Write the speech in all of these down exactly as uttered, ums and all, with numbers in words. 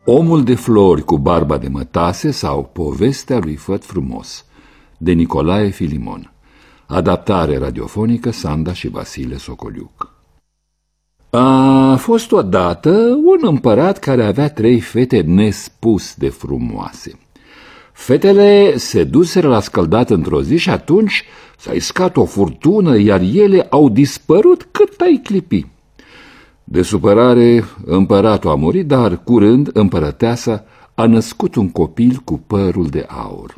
Omul de flori cu barba de mătase sau Povestea lui Făt Frumos, de Nicolae Filimon. Adaptare radiofonică Sanda și Vasile Socoliuc. A fost odată un împărat care avea trei fete nespus de frumoase. Fetele se duseră la scăldat într-o zi și atunci s-a iscat o furtună, iar ele au dispărut cât ai clipi. De supărare, împăratul a murit, dar curând împărăteasa a născut un copil cu părul de aur.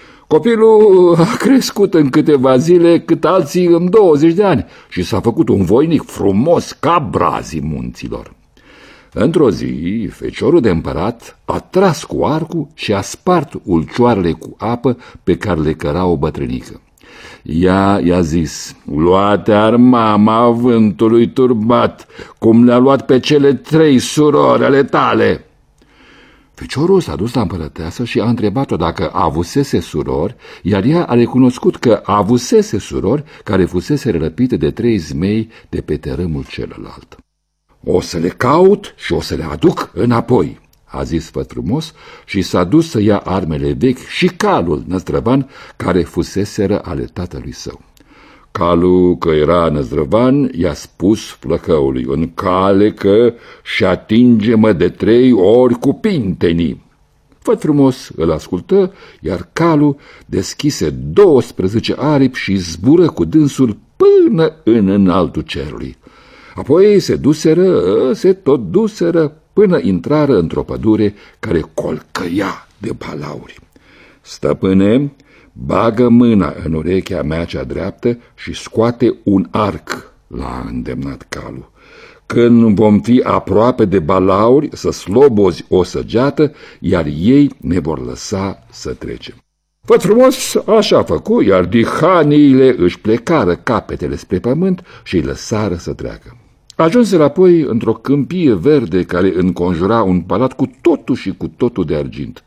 Copilul a crescut în câteva zile cât alții în douăzeci de ani și s-a făcut un voinic frumos ca brazii munților. Într-o zi, feciorul de împărat a tras cu arcul și a spart ulcioarele cu apă pe care le căra o bătrânică. Ea i-a zis: "Luate-ar mama vântului turbat, cum le-a luat pe cele trei surori ale tale." Feciorul s-a dus la împărăteasă și a întrebat-o dacă avusese surori, iar ea a recunoscut că avusese surori care fusese răpite de trei zmei de pe tărâmul celălalt. "O să le caut și o să le aduc înapoi," a zis Făt Frumos și s-a dus să ia armele vechi și calul năzdrăvan care fuseseră ale tatălui său. Calul, că era năzdrăvan, i-a spus flăcăului: "În cale că și atinge-mă de trei ori cu pintenii." Făt Frumos îl ascultă, iar calul deschise douăsprezece aripi și zbură cu dânsul până în înaltul cerului. Apoi se duseră, se tot duseră, până intrară într-o pădure care colcăia de balauri. "Stăpâne, bagă mâna în urechea mea cea dreaptă și scoate un arc," l-a îndemnat calul. "Când vom fi aproape de balauri, să slobozi o săgeată, iar ei ne vor lăsa să trecem." Făt Frumos așa a făcut, iar dihaniile își plecară capetele spre pământ și îi lăsară să treacă. Ajunseră apoi într-o câmpie verde care înconjura un palat cu totul și cu totul de argint.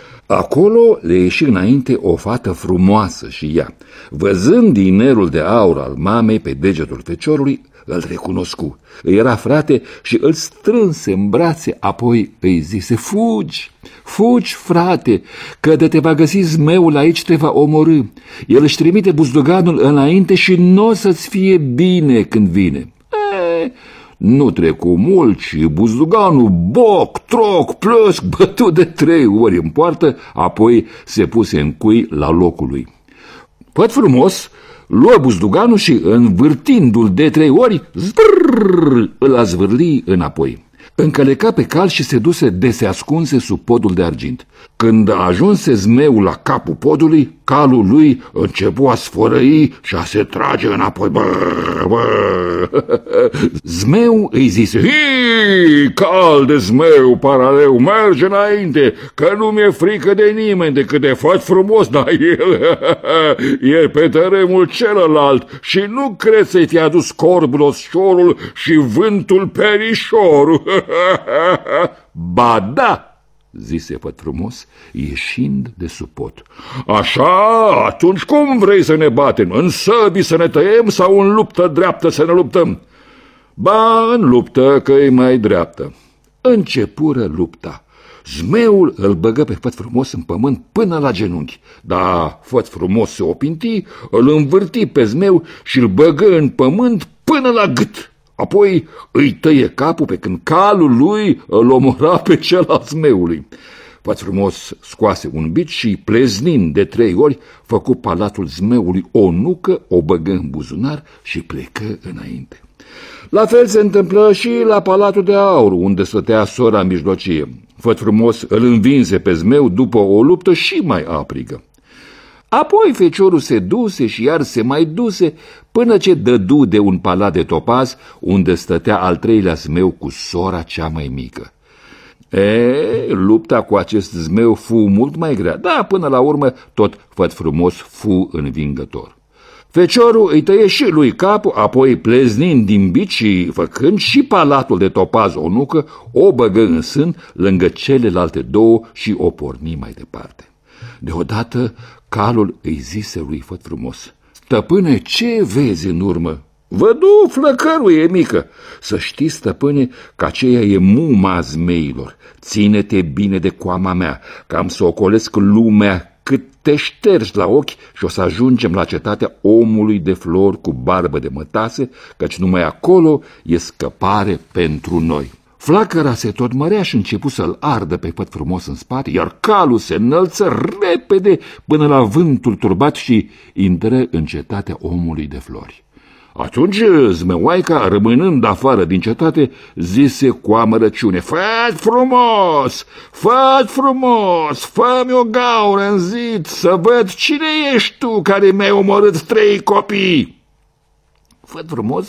Acolo le ieși înainte o fată frumoasă și ea, văzând dinerul de aur al mamei pe degetul feciorului, îl recunoscu. Era frate și îl strânse în brațe, apoi îi zise: "Fugi, fugi, frate, că de te va găsi zmeul aici, te va omorî. El își trimite buzduganul înainte și nu o să-ți fie bine când vine." E, nu trecu mult și buzduganul boc, troc, plăsc, bătut de trei ori în poartă, apoi se puse în cui la locul lui. Făt Frumos luă buzduganul și, învârtindu-l de trei ori, zbrrr, îl azvârli înapoi. Încăleca pe cal și se duse de se ascunse sub podul de argint. Când ajunse zmeul la capul podului, calul lui începu a sfărăi și a se trage înapoi. Bă, bă. Zmeu îi zise: "Hii, cal de zmeu paraleu, merge înainte, că nu mi-e frică de nimeni decât de Făt Frumos, dar el e pe tărâmul celălalt și nu cred să-i fi adus corbul osciorul și vântul perișorul." "Ba da," zise Făt Frumos, ieșind de sub pod. "Așa, atunci cum vrei să ne batem? În săbii să ne tăiem sau în luptă dreaptă să ne luptăm?" "Ba, în luptă, că e mai dreaptă." Începură lupta. Zmeul îl băgă pe Făt Frumos în pământ până la genunchi, dar Făt Frumos se opinti, îl învârti pe zmeu și îl băgă în pământ până la gât. Apoi îi tăie capul pe când calul lui îl omora pe cel al zmeului. Făt Frumos scoase un bici și, pleznind de trei ori, făcu palatul zmeului o nucă, o băgă în buzunar și plecă înainte. La fel se întâmplă și la palatul de aur, unde stătea sora mijlocie. Făt Frumos îl învinse pe zmeu după o luptă și mai aprigă. Apoi feciorul se duse și iar se mai duse până ce dădu de un palat de topaz unde stătea al treilea zmeu cu sora cea mai mică. E, lupta cu acest zmeu fu mult mai grea, dar până la urmă tot Făt Frumos fu învingător. Feciorul îi tăie și lui capul, apoi pleznind din bici și făcând și palatul de topaz o nucă, o băgă în sân lângă celelalte două și o porni mai departe. Deodată calul îi zise lui Făt Frumos: "Stăpâne, ce vezi în urmă?" Vădu flăcăruie mică, să știi, stăpâne, că aceea e muma zmeilor. Ține-te bine de coama mea, că am să ocolesc lumea cât te ștergi la ochi și o să ajungem la cetatea omului de flori cu barbă de mătase, căci numai acolo e scăpare pentru noi. Flacăra se tot mărea și începu să-l ardă pe Făt Frumos în spate, iar calul se înălță repede până la vântul turbat și intră în cetatea omului de flori. Atunci Zmăoaica, rămânând afară din cetate, zise cu amărăciune: Făt Frumos, Făt Frumos, fă-mi o gaură în zid să văd cine ești tu care mi-ai omorât trei copii. Făt Frumos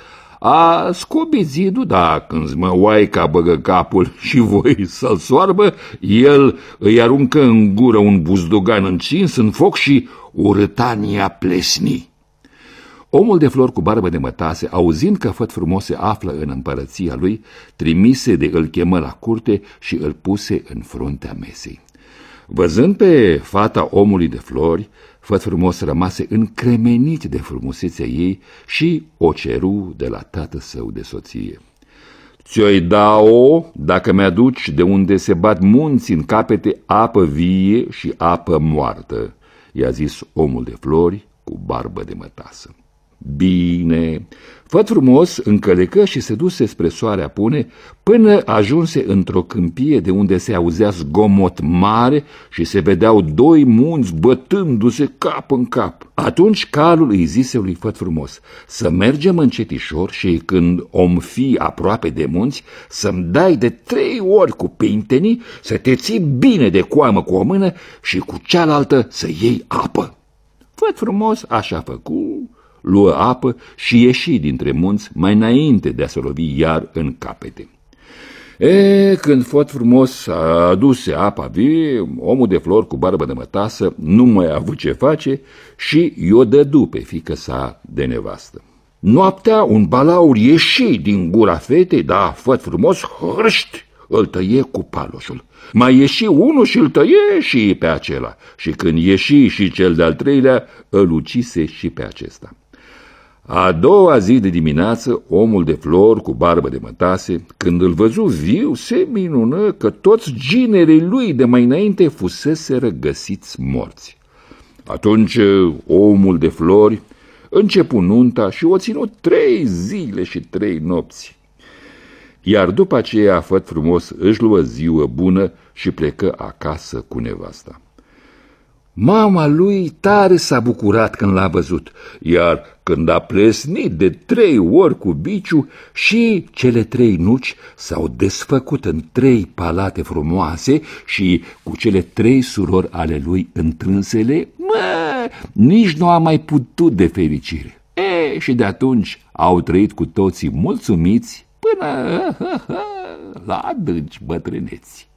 a scobit zidul, dar când Zmăoaica băgă capul și voi să-l soarbă, el îi aruncă în gură un buzdugan încins în foc și urâtania plesni. Omul de flori cu barbă de mătase, auzind că Făt Frumos se află în împărăția lui, trimise de îl chemă la curte și îl puse în fruntea mesei. Văzând pe fata omului de flori, Făt Frumos rămase încremenit de frumusețea ei și o ceru de la tată său de soție. Ți-o-i da-o dacă mi-aduci de unde se bat munți în capete apă vie și apă moartă, i-a zis omul de flori cu barbă de mătasă. Bine, Făt Frumos încălecă și se duse spre soare apune până ajunse într-o câmpie de unde se auzea zgomot mare și se vedeau doi munți bătându-se cap în cap. Atunci calul îi zise lui Făt Frumos: să mergem încetișor și când om fi aproape de munți, să-mi dai de trei ori cu pintenii, să te ții bine de coamă cu o mână și cu cealaltă să iei apă. Făt Frumos așa făcu, luă apă și ieși dintre munți mai înainte de a se lovi iar în capete. E, când Făt Frumos a aduse apa vie, omul de flori cu barbă de mătasă nu mai a avut ce face și i-o dădu pe fiică sa de nevastă. Noaptea un balaur ieși din gura fetei, dar Făt Frumos, hârști, îl tăie cu paloșul. Mai ieși unul și îl tăie și pe acela, și când ieși și cel de-al treilea, îl ucise și pe acesta. A doua zi de dimineață, omul de flori cu barbă de mătase, când îl văzu viu, se minună că toți ginerii lui de mai înainte fuseseră găsiți morți. Atunci omul de flori începu nunta și o ținut trei zile și trei nopți. Iar după aceea Făt Frumos își luă ziua bună și plecă acasă cu nevasta. Mama lui tare s-a bucurat când l-a văzut, iar când a plesnit de trei ori cu biciu, și cele trei nuci s-au desfăcut în trei palate frumoase și cu cele trei surori ale lui întrânsele, mă, nici nu a mai putut de fericire. E, și de atunci au trăit cu toții mulțumiți până la adânci bătrâneți.